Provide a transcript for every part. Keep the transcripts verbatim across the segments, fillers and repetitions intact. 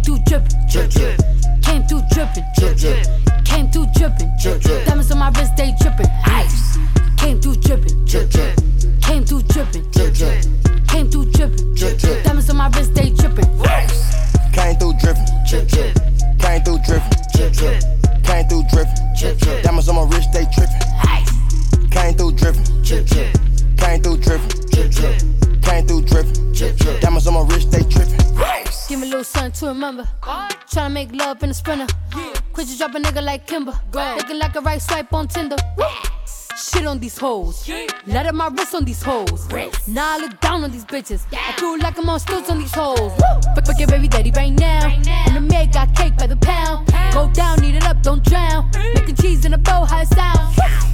through drippin', drip, drip. Came through drippin', drip, drip. Came through drippin', drip, drip. Diamonds on my wrist, they drippin', ice. Came through drippin', drip, drip. Came through drippin', drip, drip. Came through drippin', drip, drip. Diamonds on my wrist, they drippin', ice. Came through drippin', drip, drip. Came through drippin', drip, drip. Came through drippin', drip, drip. Diamonds on my wrist, they trippin', ice. Came through drippin', drip, drip. Came through drippin', drip, drip. Came through drippin', drip, drip. Diamonds on my wrist, they trippin'. Give me a little something to remember. Tryna make love in a sprinter. Quit you drop a nigga like Kimber. Looking like a right swipe on Tinder. Shit on these hoes. Let up my wrist on these hoes. Now I look down on these bitches. I feel like I'm on stilts on these hoes. Fuck, fuck your baby daddy right now. And the maid got cake by the pound. Go down, eat it up, don't drown. Making cheese in a bow, how it sound.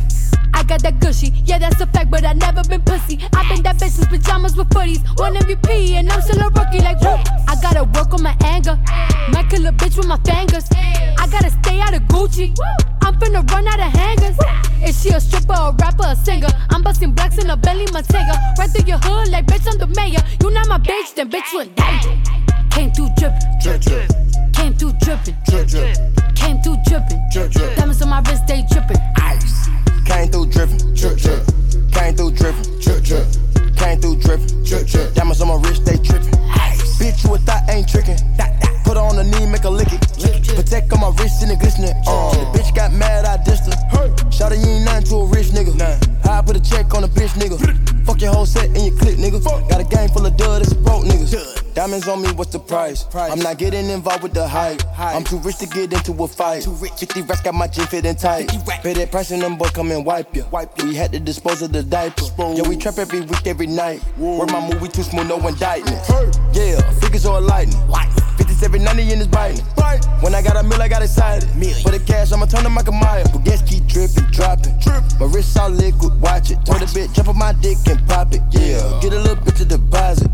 I got that gushy, yeah that's a fact, but I never been pussy. I been that bitch since pajamas with footies. One M V P and I'm still a rookie like whoop. I gotta work on my anger. Might kill a bitch with my fingers. I gotta stay out of Gucci. I'm finna run out of hangers. Is she a stripper, a rapper, a singer? I'm busting blacks in a Bentley Montega. Right through your hood like bitch I'm the mayor. You not my bitch, then bitch you indicted. Came through drippin', drip, drip. Came through drippin', drip, drip. Came through drippin', drip, drip. Diamonds on my wrist, they drippin', ice. Came through drippin', drip, drip. Came through drippin', drip, drip. Came through drippin', drip, drip. Diamonds on my wrist, they trippin'. Ice. Bitch, you a thought ain't trickin'. Put her on the knee, make her lick it. Protect on my wrist and it glistening. Uh, the bitch got mad, I dissed her. Shawty, you ain't nothing to a rich nigga. I put a check on a bitch nigga. Fuck your whole set and your clique nigga. Got a gang full of dud, it's broke niggas. Diamonds on me, what's the price? I'm not getting involved with the hype. I'm too rich to get into a fight. fifty racks got my jeans fitting tight. Pay that price and them boys come and wipe ya. We had to dispose of the diaper. Yo, we trap every week, every night. Word my movie too smooth, no indictment. Yeah, figures or lightning. fifty-seven ninety in his biting. When I got a meal, I got excited. For the cash, I'ma turn to Michael Myers. But gas keep dripping, dropping. My wrist all liquid, watch it. Told a bitch, jump on my dick and pop it. Yeah, get a little bit to deposit.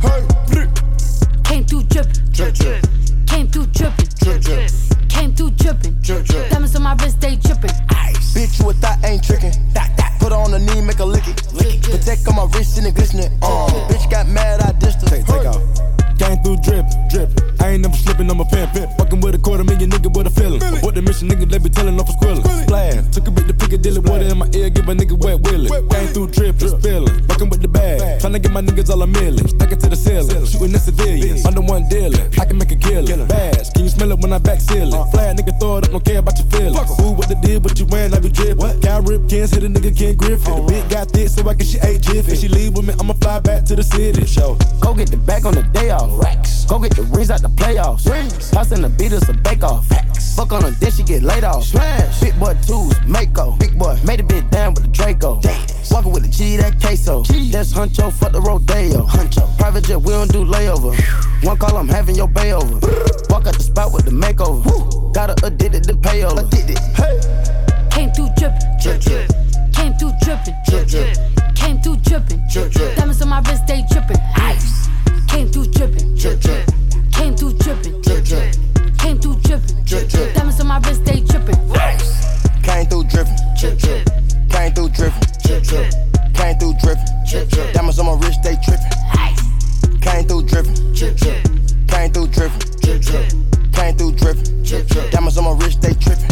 Came through drippin', drip, drip. Came through drippin', drip, drip. Came through drippin', drip, drip. Diamonds on my wrist, they drippin', ice. Bitch, you a thought ain't trickin'. Put her on the knee, make her lick it. Protect on my wrist and it glistening. Uh, bitch got mad, I dissed her. Take, take off. Came through drip, drip. I ain't never slippin', I'm a pimp, pimp. Fucking with a quarter million nigga with a feeling. What the mission nigga, they be tellin' off a squillin'. Splash, took a bit to Piccadilly, water in my ear, give a nigga wet willy. Came through drip, just spillin'. Fucking with the bag, tryna get my niggas all a million. Stuck it to the ceiling, shootin' the civilians. Under one dealing, I can make a killin'. Bass, can you smell it when I back seal it? Flat nigga throw it up, don't care about your feelings. Who what they did, what you wearin', I be drippin'. Cow rip cans, hit a nigga Ken Griffin. The bitch got thick, so I guess she ate jiffy. If she leave with me, I'ma fly back to the city. Show. Go get the bag on the day off. Racks. Go get the rings out the playoffs. Rings. Toss in the beaters a bake off. Facts. Fuck on her, then she get laid off. Smash. Big boy twos, Mako. Big boy made a bit down with the Draco. Dance. Walking with the G, that queso. G. That's Huncho, fuck the Rodeo. Huncho. Private jet, we don't do layover. One call, I'm having your bay over. Walk out the spot with the makeover. Woo. Got her addicted to payola. Addicted. Hey. Came through drippin', drip, drip. Came through drippin', drip, drip. Came through drippin', drip, drip. Diamonds on my wrist, they drippin', ice. Came through drippin', drip, drip. Came through drippin', drip, drip. Came through drippin', drip, drip. Diamonds on my wrist, they drippin', ice. Came through drippin', drip, drip. Came through drippin', drip, drip. Came through drippin', drip, drip. Diamonds on my wrist, they trippin', ice. Came through drippin', drip, drip. Came through drippin', drip, drip. Came through drippin', drip, drip. Diamonds on my wrist, they trippin'.